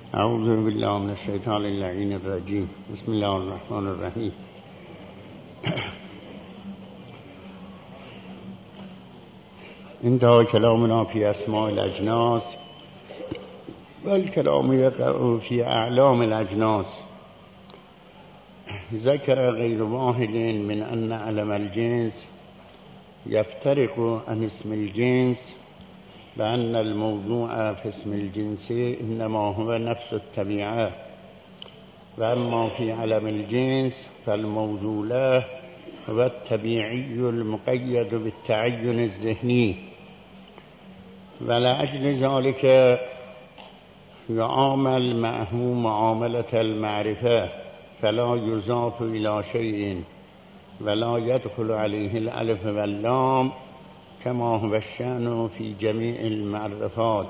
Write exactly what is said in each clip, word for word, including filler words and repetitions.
اعوذ بالله من الشیطان اللعین الرجیم. بسم الله الرحمن الرحیم. انتهى كلامنا في اسماء الاجناس والكلام يقع في اعلام الاجناس. ذكر غير واحد من ان علم الجنس يفترق عن اسم الجنس، بأن الموضوع في اسم الجنس إنما هو نفس الطبيعة، وأما في علم الجنس فالموضوع له هو الطبيعي المقيد بالتعين الذهني، ولأجل ذلك يعامل معه معاملة المعرفة، فلا يضاف إلى شيء ولا يدخل عليه الألف واللام كما هو الشأن في جميع المعرفات.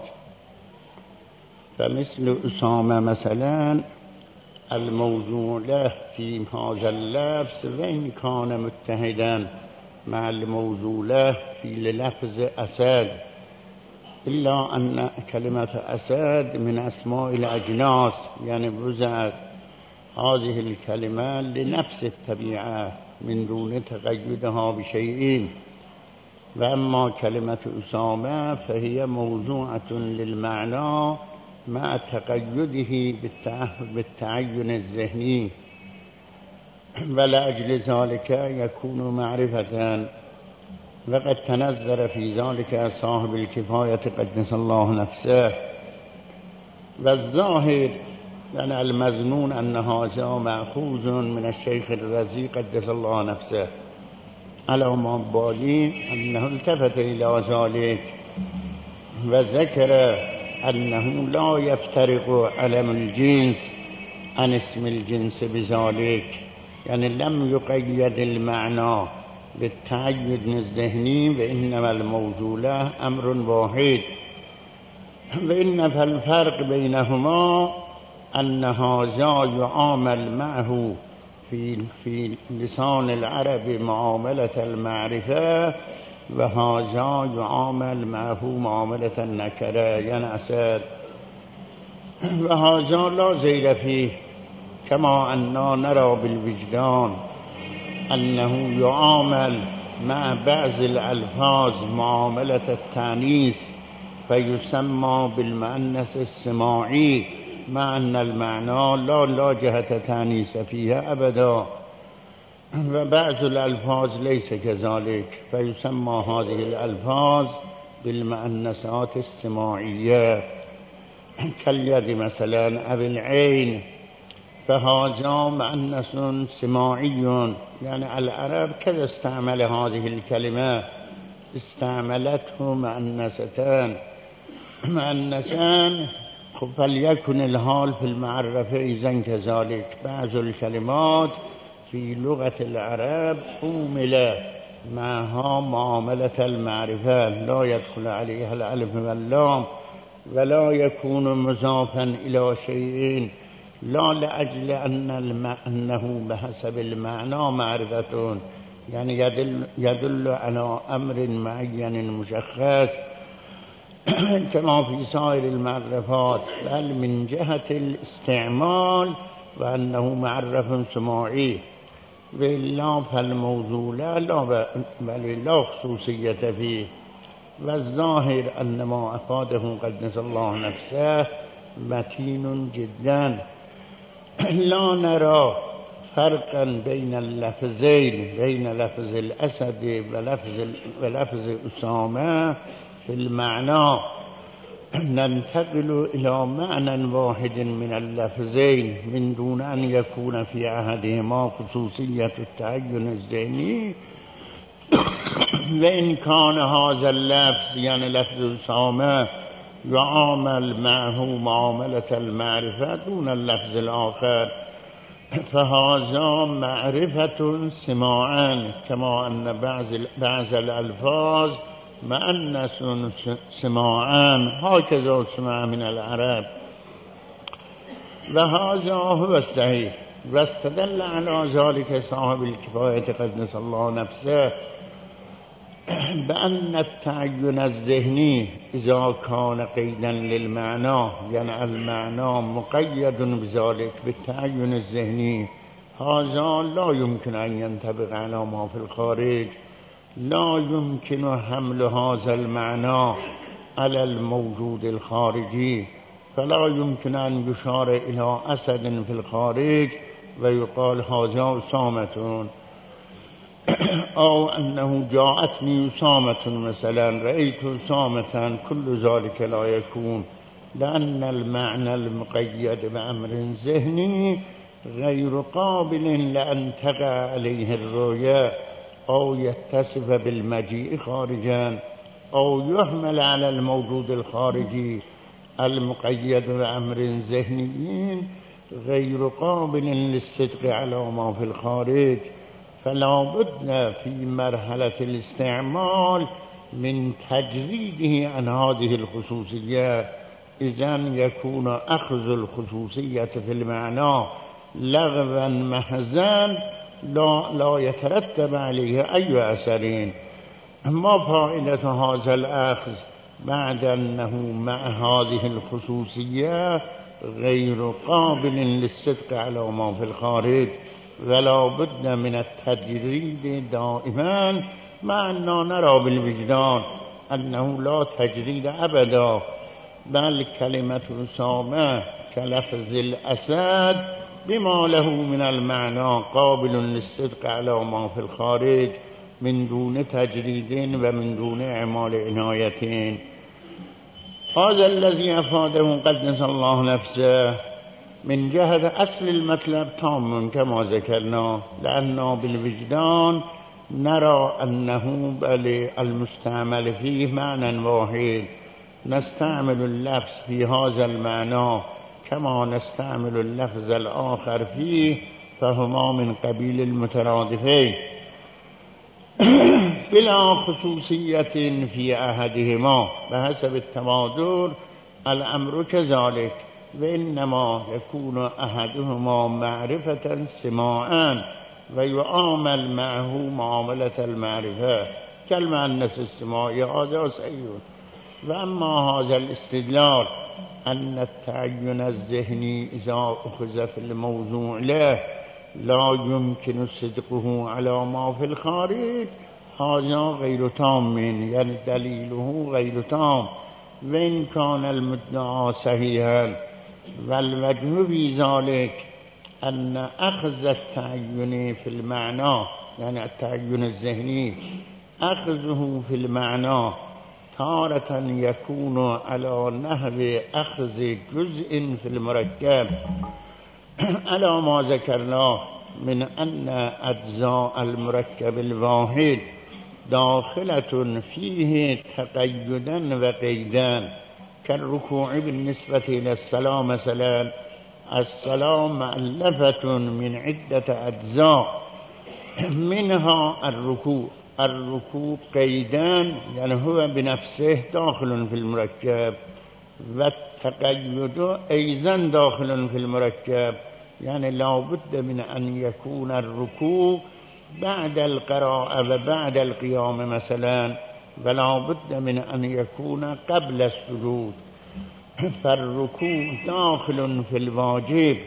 فمثل أسامة مثلا الموضوع له في هذا اللفظ وإن كان متحدا مع الموضوع له في لفظ أسد، إلا أن كلمة أسد من أسماء الأجناس، يعني وضعت هذه الكلمة لنفس الطبيعة من دون تقيدها بشيء. وأما كلمة أسامة فهي موضوعة للمعنى مع تقيده بالتعين الذهني، ولأجل ذلك يكون معرفة. وقد تنظر في ذلك صاحب الكفاية قدس الله نفسه. والظاهر يعني المظنون أن هذا مأخوذ من الشيخ الرزي قدس الله نفسه، على ما بالي أنه التفت إلى ذلك وذكر أنه لا يفترق علم الجنس عن اسم الجنس بذلك، يعني لم يقيد المعنى بالتعين الذهني، وإنما الموضوع له أمر واحد. وإن فالفرق بينهما أن هذا يعامل معه في في لسان العرب معاملة المعرفة، وهذا يعامل معه معاملة النكرة يعني أسد. وهذا لا زيد فيه، كما أننا نرى بالوجدان أنه يعامل مع بعض الألفاظ معاملة التانيث فيسمى بالمؤنث السماعي، مع أن المعنى لا لا جهة تانيث فيها أبدا. وبعض الألفاظ ليس كذلك، فيسمى هذه الألفاظ بالمؤنثات السماعية، كاليد مثلا أو العين، فهذا مؤنث سماعي. يعني العرب كذا استعمل هذه الكلمة، استعملته مؤنثتان مؤنثان. فليكن الحال في المعرفة إذن كذلك. بعض الكلمات في لغة العرب أومل معها معاملة المعرفة، لا يدخل عليها الألف واللام، ولا يكون مضافا إلى شيء، لا لأجل أن أنه بحسب المعنى معرفة، يعني يدل, يدل على أمر معين مشخص كما في سائر المعرفات، بل من جهة الاستعمال وأنه معرف سماعي. وإلا فالموضوع لا لا بل لا خصوصية فيه. والظاهر أن ما أفاده قدس الله نفسه متين جدا. لا نرى فرقا بين اللفظين، بين لفظ الأسد ولفظ, ولفظ أسامة في المعنى، ننتقل إلى معنى واحد من اللفظين من دون أن يكون في أحدهما خصوصية التعين الذهني. وإن كان هذا اللفظ يعني لفظ أسامة يعامل معه معاملة المعرفة دون اللفظ الآخر، فهذا معرفة سماعا، كما أن بعض الألفاظ مؤنث سماعا، هكذا سمع من العرب. وهذا هو الصحيح. واستدل على ذلك صاحب الكفاية قدس الله نفسه بأن التعين الذهني إذا كان قيدا للمعنى، يعني المعنى مقيد بذلك بالتعين الذهني، هذا لا يمكن أن ينطبق على ما في الخارج. لا يمكن حمل هذا المعنى على الموجود الخارجي، فلا يمكن أن يشار إلى أسد في الخارج ويقال هذا أسامة، أو أنه جاءتني أسامة مثلا، رأيت أسامة، كل ذلك لا يكون، لأن المعنى المقيد بأمر ذهني غير قابل لأن تقع عليه الرؤيا أو يتصف بالمجيء خارجا، أو يحمل على الموجود الخارجي المقيد بأمر ذهني غير قابل للصدق على ما في الخارج. فلا بد في مرحلة الاستعمال من تجريده عن هذه الخصوصية، إذن يكون أخذ الخصوصية في المعنى لغوا محضا لا, لا يترتب عليه أي أثر. ما فائدة هذا الأخذ بعد أنه مع هذه الخصوصية غير قابل للصدق على ما في الخارج؟ ولا بد من التجريد دائما، مع أننا نرى بالوجدان أنه لا تجريد أبدا، بل كلمة أسامة كلفظ الأسد بما له من المعنى قابل للصدق على ما في الخارج من دون تجريد ومن دون إعمال عناية. هذا الذي أفاده قدس الله نفسه من جهة أصل المطلب تام كما ذكرنا، لأنه بالوجدان نرى أنه بل المستعمل فيه معنى واحد، نستعمل اللفظ في هذا المعنى كما نستعمل اللفظ الآخر فيه، فهما من قبيل المترادفين بلا خصوصية في أحدهما بحسب التبادر الأمر كذلك، وإنما يكون أحدهما معرفة سماعا ويعامل معه معاملة المعرفة كالمؤنث السماعي، هذا صحيح. وأما هذا الاستدلال أن التعين الذهني إذا أخذ في الموضوع له لا يمكن صدقه على ما في الخارج، هذا غير تام، يعني دليله غير تام، وإن كان المدعى صحيحا. والوجه في ذلك أن أخذ التعين في المعنى، يعني التعين الذهني أخذه في المعنى تارة يكون على نحو أخذ جزء في المركب على ما ذكرناه من أن أجزاء المركب الواحد داخلة فيه تقيدا وقيدا، كالركوع بالنسبة إلى الصلاة مثلا. الصلاة مؤلفة من عدة أجزاء، منها الركوع. الركوع قيدان، يعني هو بنفسه داخل في المركب، والتقيد أيضا داخل في المركب، يعني لا بد من أن يكون الركوع بعد القراءة وبعد القيام مثلا، ولا بد من أن يكون قبل السجود. فالركوع داخل في الواجب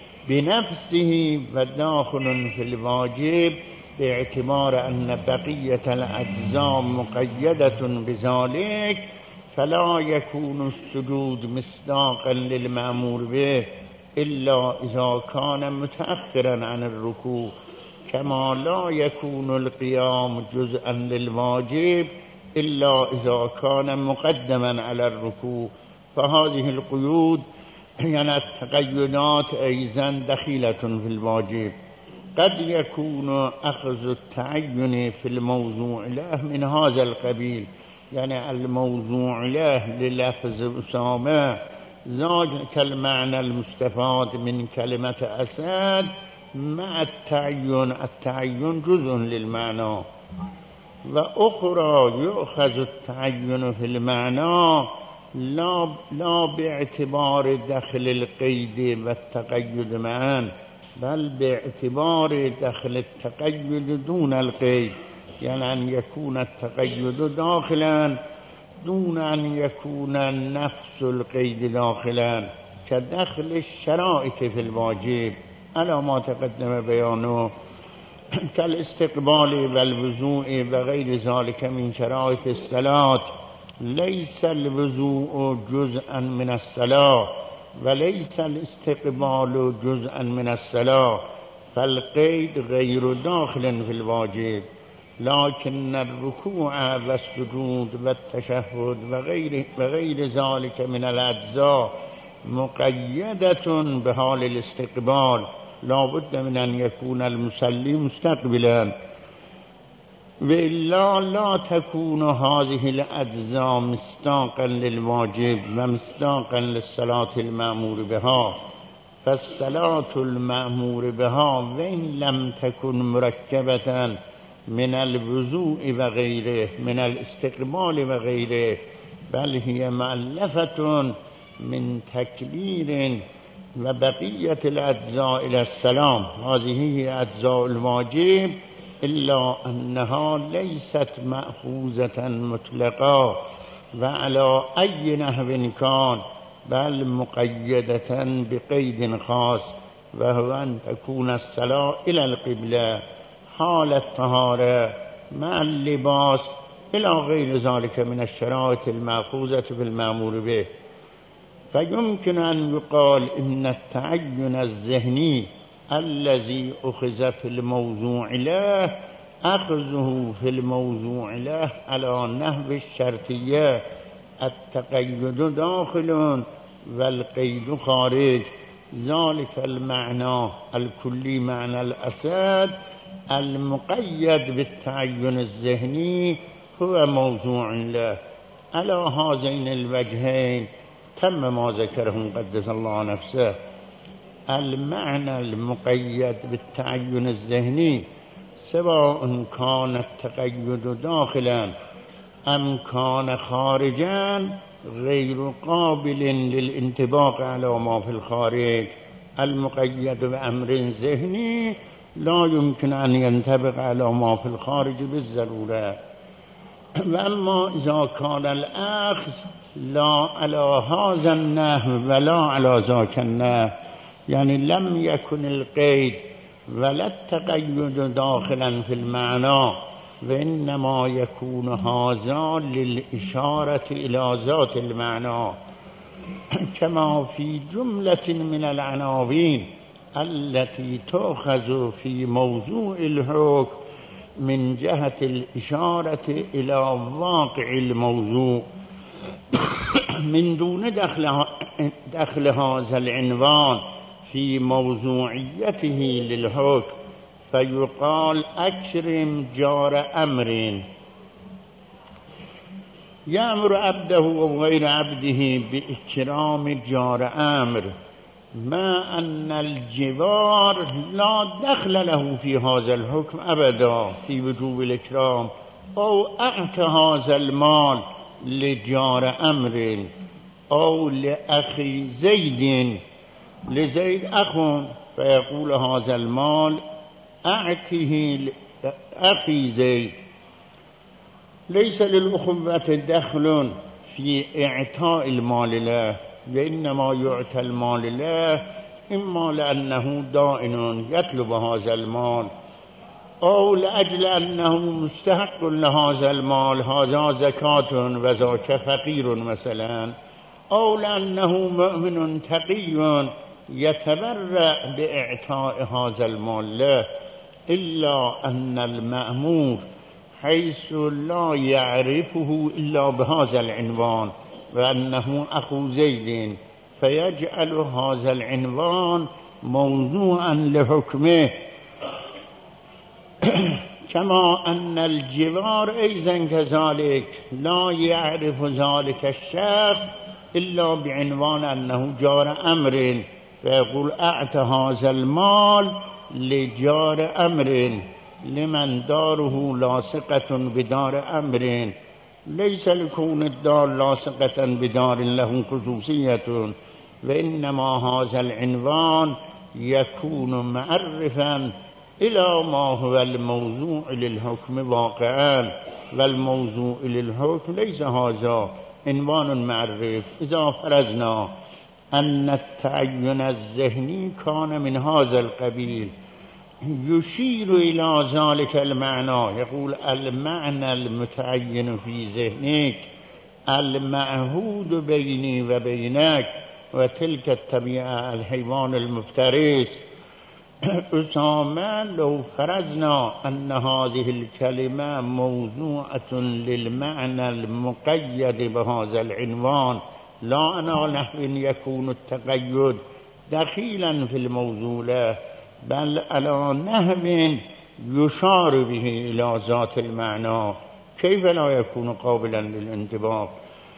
بنفسه وداخل في الواجب باعتبار أن بقية الأجزاء مقيدة بذلك، فلا يكون السجود مصداقا للمأمور به إلا إذا كان متأخرا عن الركوع، كما لا يكون القيام جزءا للواجب إلا إذا كان مقدما على الركوع. فهذه القيود، يعني التقيدات أيضا دخيلة في الواجب. قد يكون أخذ التعين في الموضوع له من هذا القبيل، يعني الموضوع له للفظ أسامة ذلك المعنى المستفاد من كلمة أسد مع التعين. التعين جزء للمعنى، وأخرى يؤخذ التعين في المعنى لا, لا باعتبار دخل القيد والتقيد معا، بل باعتبار دخل التقيد دون القيد، یعنی ان یکون التقید داخلا دون ان یکون نفس القید داخلا كدخل الشرائط في الواجب على ما تقدم بيانه كالاستقبال والوضوء وغير ذلك من شرائط الصلاة. ليس الوضوء جزءا من الصلاة وليس الاستقبال جزءا من الصلاة فالقيد غير داخل في الواجب، لكن الركوع والسجود والتشهد وغير, وغير ذلك من الأجزاء مقيدة بحال الاستقبال، لا بد من أن يكون المصلي مستقبلا، وإلا لا تكون هذه الأجزاء مصداقا للواجب ومصداقا للصلاة المأمور بها. فالصلاة المأمور بها وإن لم تكن مركبة من الوضوء وغيره من الاستقبال وغيره بل هي مؤلفة من تكبير وبقية الأجزاء إلى السلام، هذه هي أجزاء الواجب، إلا أنها ليست مأخوذة مطلقة وعلى أي نحو كان، بل مقيدة بقيد خاص، وهو أن تكون الصلاة إلى القبلة حال الطهارة مع اللباس إلى غير ذلك من الشرائط المأخوذة في المأمور به. فيمكن أن يقال إن التعين الذهني الذي أخذ في الموضوع له أخذه في الموضوع له على نحو الشرطية، التقيد داخل والقيد خارج، ذلك المعنى الكلي معنى الأسد المقيد بالتعين الذهني هو موضوع له. على هذين الوجهين تم ما ذكره قدس الله نفسه. المعنى المقيد بالتعين الذهني سواء كان التقيد داخلا أم كان خارجا غير قابل للانطباق على ما في الخارج. المقيد بأمر ذهني لا يمكن أن ينطبق على ما في الخارج بالضرورة. وأما إذا كان الأخذ لا على هذا النحو ولا على ذاك النحو، يعني لم يكن القيد ولا التقيد داخلا في المعنى، وإنما يكون هذا للإشارة إلى ذات المعنى، كما في جملة من العناوين التي تؤخذ في موضوع الحكم من جهة الإشارة إلى واقع الموضوع من دون دخل, دخل هذا العنوان في موضوعيته للحكم، فيقال أكرم جار أمر، يأمر عبده أو غير عبده بإكرام جار أمر، ما أن الجوار لا دخل له في هذا الحكم أبدا في وجوب الإكرام. أو أعطى هذا المال لجار أمر أو لأخي زيد، لزيد أخ، فيقول هذا المال أعطه لأخي زيد. ليس للأخوة دخل في إعطاء المال له، وإنما يعطى المال له إما لأنه دائن يطلب هذا المال، أو لأجل أنه مستحق لهذا المال، هذا زكاة وذاك فقير مثلا، أو لأنه مؤمن تقي يتبرأ بإعطاء هذا المال له، إلا أن المأمور حيث لا يعرفه إلا بهذا العنوان وأنه أخو زيد، فيجعل هذا العنوان موضوعا لحكمه، كما أن الجوار أيضا كذلك لا يعرف ذلك الشخص إلا بعنوان أنه جار أمر، فيقول أعطى هذا المال لجار أمر لمن داره لاصقة بدار أمر، ليس لكون الدار لاصقة بدار له خصوصية، وإنما هذا العنوان يكون معرفا الى ما هو الموضوع للحكم واقعا والموضوع للحكم ليس هذا عنوان معرف. اذا فرضنا ان التعین الذهنی كان من هذا القبيل يشير الى ذلك المعنى، يقول المعنى المتعين في ذهنك المعهود بيني وبينك وتلك الطبيعة الحيوان المفترس. أسامة لو فرضنا أن هذه الكلمة موضوعة للمعنى المقيد بهذا العنوان لا على نحو يكون التقيد دخيلا في الموضوع له، بل على نحو يشار به إلى ذات المعنى، كيف لا يكون قابلا للانطباق؟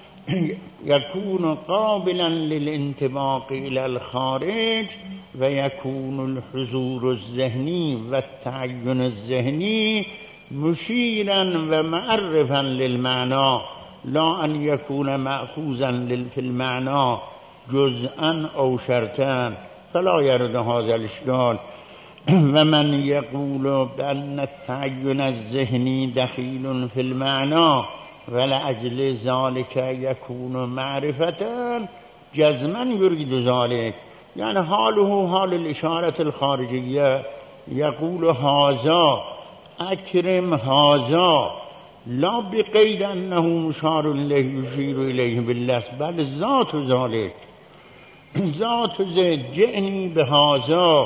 يكون قابلا للانطباق إلى الخارج ويكون الحضور الذهني والتعين الذهني مشيرا ومعرفا للمعنى، لا أن يكون مأخوذا في المعنى جزءا أو شرطا، فلا يرد هذا الإشكال. ومن يقول بأن التعين الذهني دخيل في المعنى ولأجل ذلك يكون معرفة جزما يريد ذلك، يعني حاله حال الإشارة الخارجية، يقول هذا أكرم هذا لا بقيد أنه مشار إليه يشير إليه باللفظ، بل ذات ذلك ذات زيد جئني بهذا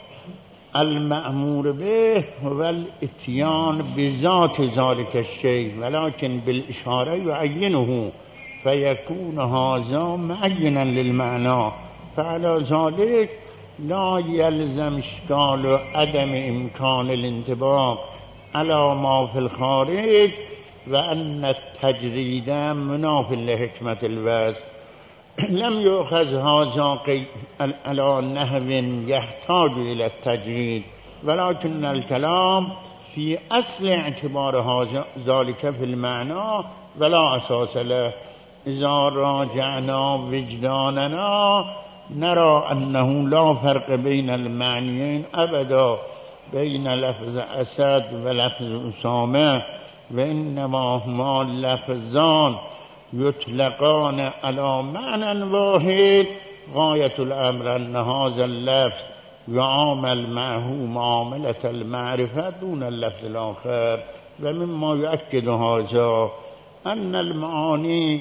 المأمور به هو الاتيان بذات ذلك الشيء، ولكن بالإشارة يعينه فيكون هذا معينا للمعنى، فعلى ذلك لا يلزم إشكال عدم إمكان الانطباق على ما في الخارج وأن التجريد مناف لحكمة الوصف. لم يؤخذ هذا على نحو يحتاج إلى التجريد، ولكن الكلام في أصل اعتبار ذلك في المعنى ولا أساس له. إذا راجعنا وجداننا نرى أنه لا فرق بين المعنيين أبدا، بين لفظ أسد ولفظ أسامة، وإنما هما لفظان يطلقان على معنى واحد. غاية الأمر أن هذا اللفظ يعامل معه معاملة المعرفة دون اللفظ الآخر. ومما يؤكد هذا أن المعاني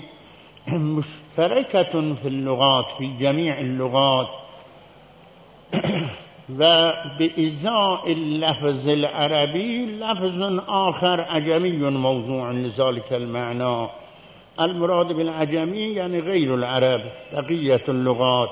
مشتركة في اللغات في جميع اللغات، وبإزاء اللفظ العربي لفظ آخر عجمي موضوع لذلك المعنى. المراد بالعجمي يعني غير العرب بقية اللغات.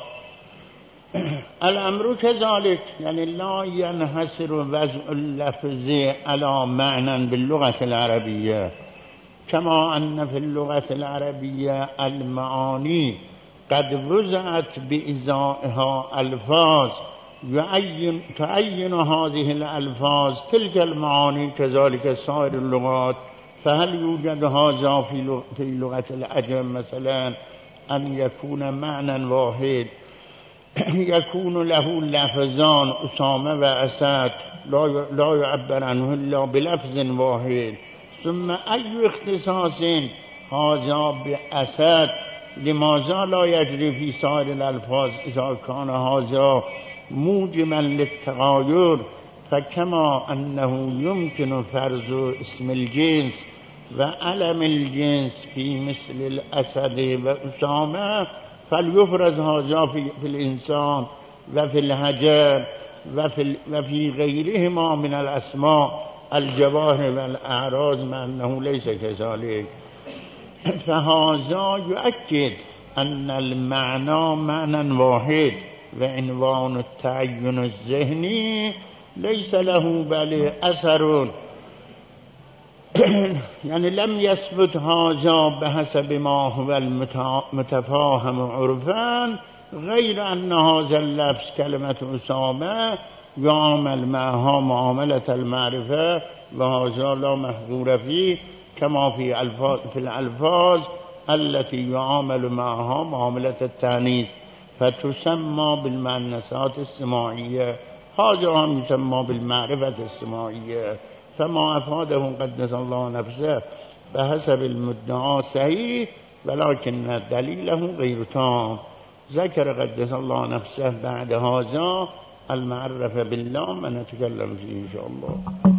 الأمر كذلك، يعني لا ينحصر وضع اللفظ على معنى باللغة العربية، كما أن في اللغة العربية المعاني قد وضعت بإزائها ألفاظ يعين تعين هذه الألفاظ تلك المعاني، كذلك سائر اللغات. فهل يوجد هذا في لغة العجم مثلا أن يكون معنى واحد يكون له لفظان أسامة وأسد لا يعبر عنه إلا بلفظ واحد، ثم أي اختصاص هذا بأسد لماذا لا يجري في سائر الألفاظ إذا كان هذا موجما للتغاير؟ فكما أنه يمكن فرض اسم الجنس وعلم الجنس في مثل الأسد وأسامة، فليفرض هذا في, في الإنسان وفي الحجر وفي, وفي غيرهما من الأسماء الجواهر والأعراض، مع أنه ليس كذلك. فهذا يؤكد أن المعنى معنى واحد، وعنوان التعين الذهني ليس له بل أثر، يعني لم يثبت هذا بحسب ما هو المتفاهم عرفا، غير أن هذا اللفظ كلمة أسامة يعامل معها معاملة المعرفة، وهذا لا محظور فيه، كما في الفاظ في الألفاظ التي يعامل معها معاملة التانيث فتسمى بالمؤنثات السماعية هذا هم يسمى بالمعرفة السماعية. فما أفاده قدس الله نفسه بحسب المدعى صحيح ولكن دليله غير تام. ذكر قدس الله نفسه بعد هذا المعرفة بالله ونتكلم فيه إن شاء الله.